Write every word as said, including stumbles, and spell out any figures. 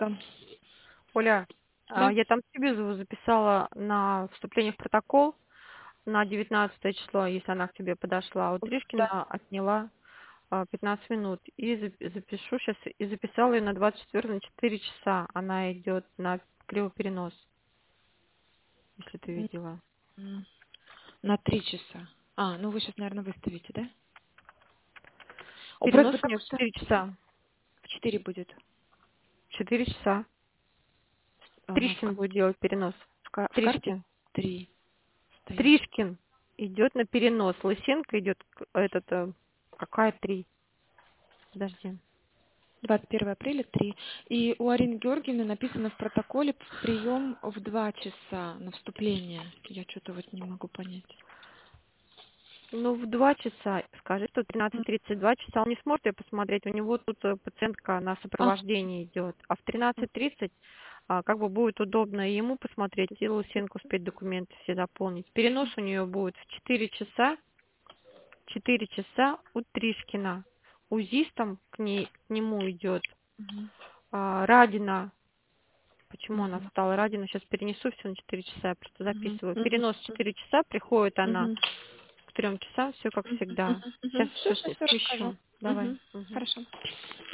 Да. Оля, а, Да. я там тебе зу- записала на вступление в протокол на девятнадцатое число, если она к тебе подошла. А у Да. Тришкина отняла а, пятнадцать минут. И зап- запишу сейчас, и записала ее на двадцать четвёртое на четыре часа. Она идет на кривоперенос, если ты М, видела. м. На три часа. А, ну вы сейчас, наверное, выставите, да? О, Перенос просто у нее в как-то четыре часа. в четыре будет. четыре часа. Ага, в, ка- Тришкин будет делать перенос. в ка- в карте Тришкин. три стоит. Тришкин идет на перенос. Лысенко идет к- этот, э, какая три? Подожди. двадцать первое апреля три. И у Арины Георгиевны написано в протоколе прием в два часа на вступление. Я что-то вот не могу понять. Ну, в два часа, скажи, что М. тринадцать тридцать два часа он не сможет ее посмотреть, у него тут э, пациентка на А, сопровождении идет. А в м, тринадцать тридцать а, как бы будет удобно и ему посмотреть, и Лысенко успеть документы все заполнить. Перенос у нее будет в четыре часа, четыре часа у Тришкина. УЗИстом к, ней, к нему идет мгм, а, Радина. Почему она мгм, встала? Радина, сейчас перенесу все на четыре часа, я просто мгм, записываю. мгм, Перенос в четыре часа, приходит она мгм, к трем часам, все как мгм, всегда. мгм, Сейчас мгм. Все, все все, все расскажу. свищу. Давай. Мгм. Мгм. Хорошо.